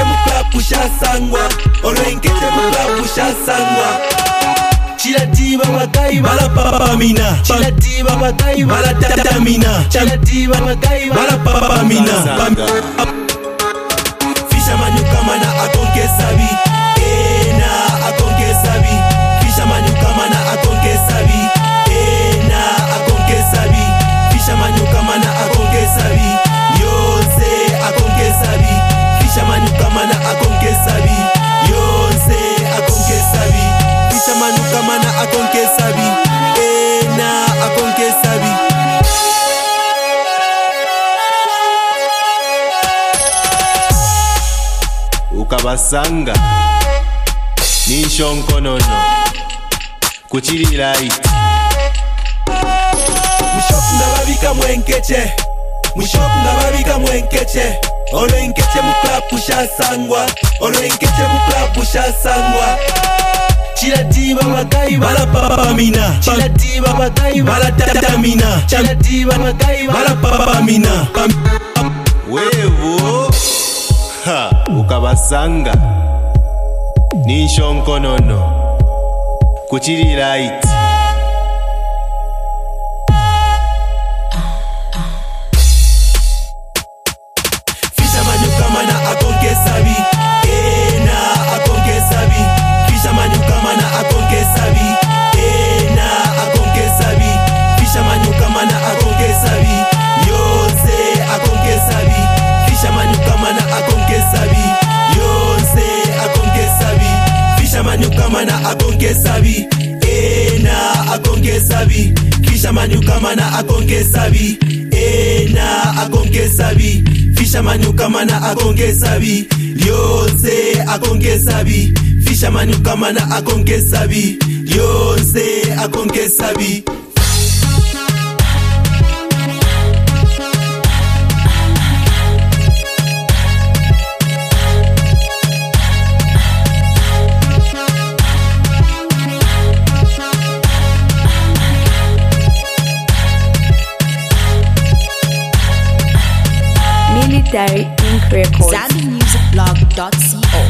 club pusha sangwa. Olo enkeche mu club pusha sangwa. Chilati baba kai bala papa mina. Chilati baba kai bala tata mina. Chilati baba kai bala papa mina. Fisherman you come na akonke sabi. Na akonke sabi. Fisherman you come na akonke sabi. Na akonke sabi. Fisherman you come na akonke sabi. Yose akonke sabi. Fisherman you come na akonke sabi. Yose akonke sabi. Fisherman you come na akonke sabi. Na akonke sabi. Ukabasanga ninshonkonono kuchilira iti Mushopu ndababika mwenkeche. Mushopu ndababika mwenkeche. Olo enkeche mu club pusha sangwa. Olo enkeche mu club pusha sangwa. Chilati baba kai bala papa mina. Chilati baba kai bala tata mina. Chilati baba kai bala papa mina. wevo ha ukabasanga ninshonkonono kuchilira iti Fisherman you come na akonke sabi. Na akonke sabi. Fisherman you come na akonke sabi. Na akonke sabi. Fisherman you come na akonke sabi. Yose akonke sabi. Fisherman you come na akonke sabi. Yose akonke sabi. Fisherman you come na akonke sabi. Na akonke sabi. Fisherman you come na akonke sabi. Na akonke sabi. Fisherman you come na akonke sabi. Yose akonke sabi. Fisherman you come na akonke sabi. Yose akonke sabi. Military Ink Records. ZambiMusicBlog.co